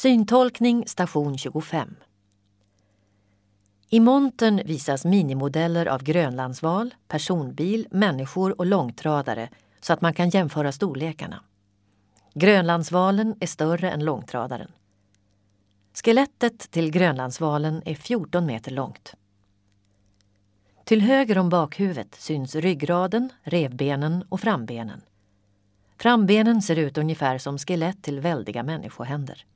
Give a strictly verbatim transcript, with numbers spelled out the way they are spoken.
Syntolkning station tjugofem. I montern visas minimodeller av grönlandsval, personbil, människor och långtradare så att man kan jämföra storlekarna. Grönlandsvalen är större än långtradaren. Skelettet till grönlandsvalen är fjorton meter långt. Till höger om bakhuvudet syns ryggraden, revbenen och frambenen. Frambenen ser ut ungefär som skelett till väldiga människohänder.